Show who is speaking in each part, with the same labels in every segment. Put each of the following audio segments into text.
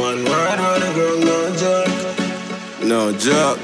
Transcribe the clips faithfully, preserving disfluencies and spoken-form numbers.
Speaker 1: One word on the girl, no joke. No joke.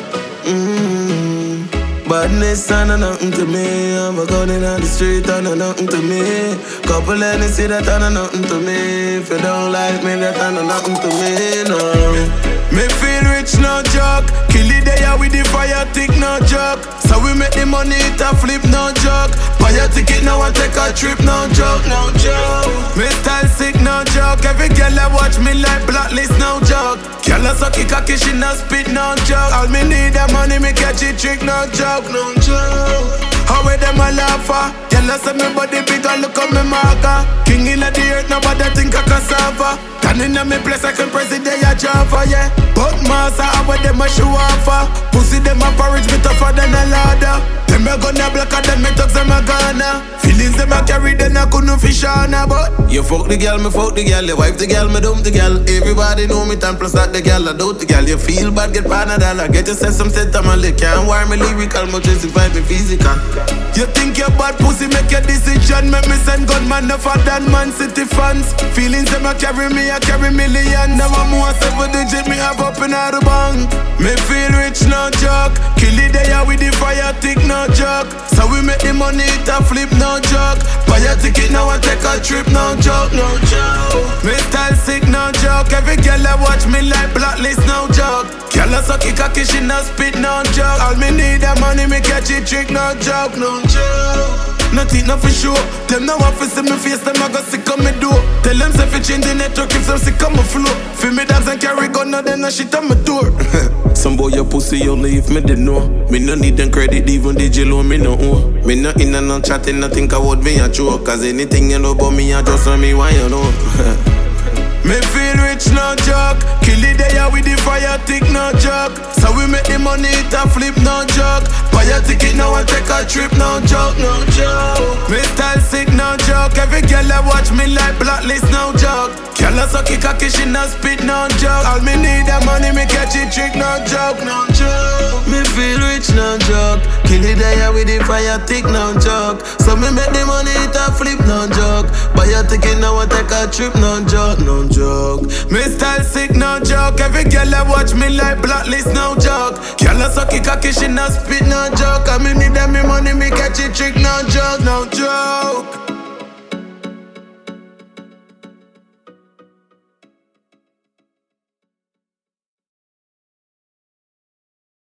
Speaker 1: Mm-hmm. Badness and nothing to me. I'm a gun in on the street and nothing to me. Couple any see that and nothing to me. If you don't like me, that and nothing to me, no. Me feel rich, no joke. Kill it there with the fire tick, no joke. So we make the money, it a flip, no joke. Buy a ticket now and take a trip, no joke, no joke. Me style sick, no joke. Every girl I watch me like blacklist, no joke. Girl I suck it cocky, she no spit, no joke. All me need the money, me catch it trick, no joke, no joke. How with them a laugher? Girl I say me body big and look at me marker. King in the earth, nobody think I cassava. Standing in me place like a president, ya Java, yeah. But master, how with them a show offer? Pussy them a porridge, me tougher than a ladder. Them a gonna block and them me thugs them a gonna. Feelings them a carry, then I couldn't fish on her. But you fuck the girl, me fuck the girl. You wife the girl, me dump the girl. Everybody know me, time plus that the girl, I doubt the girl. You feel bad, get pan a dollar. Get yourself some sentimental. Can't wear me lyrical, much as if I be physical. You think you're bad pussy, make your decision. Make me send gunman, no for than Man City fans. Feelings them a carry me, I carry million. Now I'm more seven digit, me have up in the bank. Me feel rich, no joke. Kill it there with the fire tick, no joke. So we make the money, it a flip, no joke. Buy a ticket now and take a trip, no joke, no joke. Me style sick, no joke. Every girl I watch me like blacklist, no joke. Girl I suck it cocky, she no spit, no joke. All me need the money, me catch it trick, no joke, no joke. Nothing, not for sure. Them now want to see me face, them I go sick on me door. Tell them say fi change the network if some sick on my floor. Feel me dogs and carry gun, now then no shit on my door. Some boy your pussy only if me they know. Me no need them credit, even D J loan me no own. Me no in and no chatting, nothing about me a joke. Cause anything you know about me, I just on me why you know. Me feel rich, no joke. Kill it there with the fire tick, no joke. So we make the money, it a flip, no joke. Buy a ticket now and take a trip, no joke, no joke. Me style sick, no joke. Every girl I watch me like blacklist, no joke. Girl I suck it cocky, she no spit, no joke. All me need the money, me catch it trick, no joke, no joke. Me feel rich, no joke. Kill it there with the fire tick, no joke. So me make the money, it a flip, no joke. Buy a ticket now and take a trip, no joke, no joke. Me style sick, no joke. Every girl I watch me like blacklist, no joke. Girl I suck it cocky, she no spit, no joke. I me need them me money, me catch it trick, no joke, no joke.